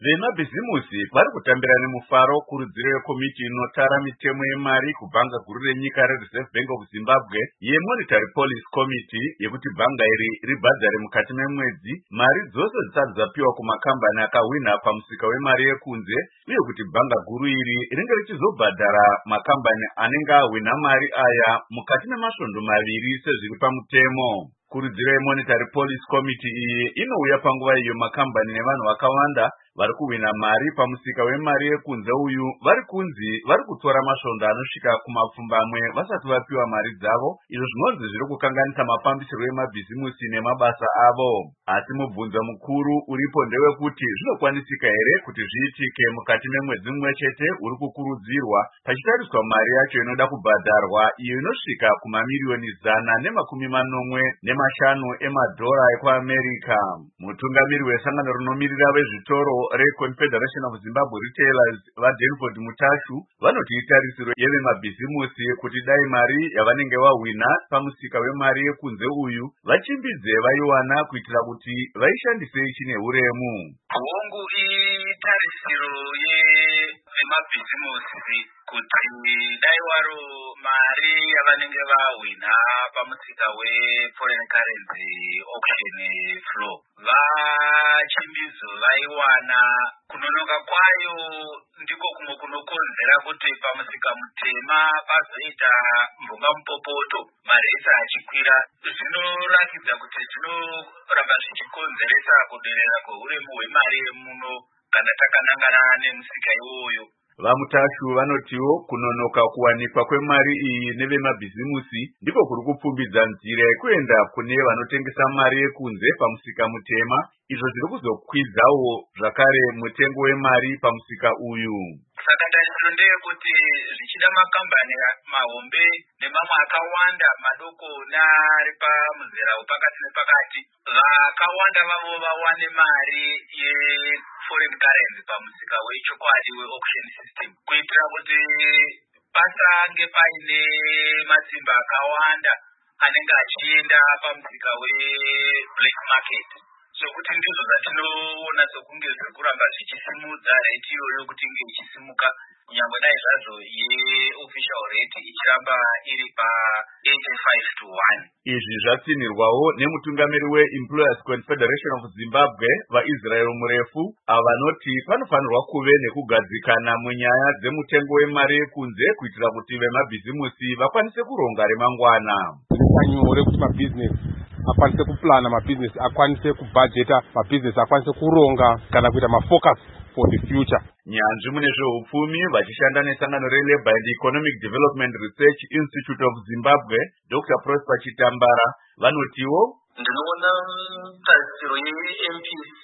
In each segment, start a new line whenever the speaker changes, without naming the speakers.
Vemabhizimusi vari kutambira nemufaro kurudziro yekomiti inotara mitemo yemari kubhanga guru renyika reReserve Bank of Zimbabwe yeMonetary Policy Committee yekuti bhanga iri ribhadhare mukati memwedzi mari dzose dzisati dzapiwa kumakambani akahwina pamusika wemari yekunze, uye kuti bhanga guru iri ringe richizobhadhara makambani anenge ahwina mari aya mukati memasvondo maviri sezviri pamutemo. Kurudziro yeMonetary Policy Committee iyi inouya panguva iyo makambani nevanhu vakawanda vari kuhwina mari pamusika wemari yekunze uyu vari kunzi vari kutora masvondo anosvika kumapfumbamwe vasati vapiwa mari dzavo, izvo zvinonzi zviri kukanganisa mafambisirwo emabhizimusi nemabasa avo. Asi mubvunzo mukuru uripo ndewekuti zvinokwanisika here kuti zviitike mukati memwedzi mumwe chete uri kukurudzirwa, pachitariswa mari yacho inoda kubhadharwa iyo inosvika kumamiriyoni 150 emadhora ekuAmerica. Mutungamiri wesangano rinomirira vezvitoro reConfederation of Zimbabwe Retailers vaDenford Mutashu vanoti itarisiro yevemabhizimusi kuti dai mari yavanenge vahwina pamusika wemari yekunze uyu vachimbidze vaiwana kuitira kuti vaishandise ichine uremu.
Hongu itarisiro yevemabhizimusi kuti dai waro mari yavanenge vahwina pamusika weforeign currency auction flow vachimbidzo vaiwana kunonoka kwayo ndiko kumwe kunokonzera kuti pamusika mutema pazoita mbunga mupopoto mari esa achikwira. Zvinorakidza kuti zvinoramba zvichikonzeresa kuderera kweuremu hwemari yemuno kana takanangana nemusika iwoyo.
Vamutashu vanotiwo kunonoka kuwanikwa kwemari iyi nevemabhizimusi ndiko kuri kupfumbidza nzira yekuenda kune vanotengesa mari yekunze pamusika mutema, izvo zviri kuzokwidzawo zvakare mutengo wemari pamusika uyu.
Saka tarisiro ndeyekuti zvichida makambani mahombe nemamwe akawanda madoko neari pamuzera wepakati nepakati vakawanda vavo vawane mari yeforeign currency pamusika wechokwadi weauction system, kuitira kuti pasange paine matsimba akawanda anenge achienda pamusika weblack market. Sokuti ndizvo zvatinoona sokunge zviri kuramba zvichisimudza rate iyoyo kuti inge ichisimuka, nyangwe dai zvazvo yeofficial rate ichiramba iri pa85 to 1.
Izvi zvatsinirwawo nemutungamiri weEmployers Confederation of Zimbabwe vaIsrael Murefu, ava vanoti panofanirwa kuve nekugadzikana munyaya dzemutengo wemari yekunze kuitira kuti vemabhizimusi vakwanise kuronga remangwana.
Zvanyore kuti mabhizinesi akwanise kuplana, mabhizinesi akwanise kubhajeta, mabhizinesi akwanise kuronga kana kuita mafocus for the future.
Nyanzvi mune zveupfumi vachishanda nesangano reLabour and Economic Development Research Institute of Zimbabwe, Dr. Prosper Chitambara vanotiwo
ndinoona tarisiro yeMPC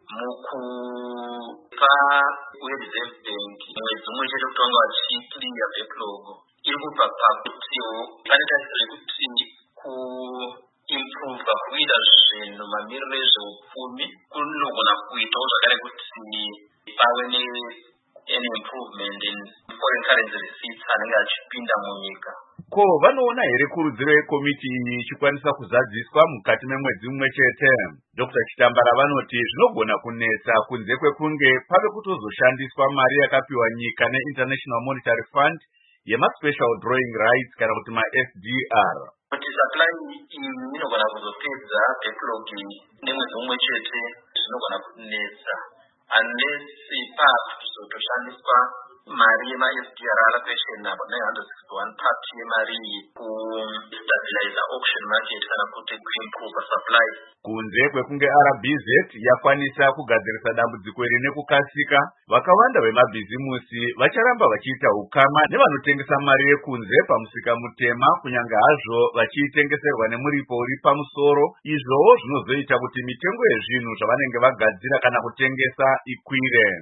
mukupa weReserve Bank mwedzi umwe chete kuti vanga vachikliya backlog iri kubva pakutiwo pane tarisiro yekuti kuimprova kuita zvinhu mamiriro ezveupfumi kunogona kuitawo zvakare kuti pave an improvement in foreign currency receipts anenge achipinda munyika.
Ko vanoona here kurudziro yekomiti iyi ichikwanisa kuzadziswa mukati memwedzi mumwe chete? Dr. Chitambara vanoti zvinogona kunetsa kunze kwekunge pave kutozoshandiswa mari yakapiwa nyika neInternational Monetary Fund yemaspecial drawing rights kana kuti maSDR.
Kuti supply iyi inogona kuzopedza backlog nemwedzi mumwe chete zvinogona kunetsa unless part kuzotoshandiswa mari yemaSDR allocation abo 961 part yemari iyi kustabilize auction market kana kuti kuimprove supply.
Kunze kwekunge RBZ yakwanisa kugadzirisa dambudziko iri nekukasika, vakawanda vemabhizimusi vacharamba vachiita ukama nevanotengesa mari yekunze pamusika mutema, kunyange hazvo vachiitengeserwa nemuripo uri pamusoro, izvowo zvinozoita kuti mitengo yezvinhu zvavanenge vagadzira kana kutengesa ikwire.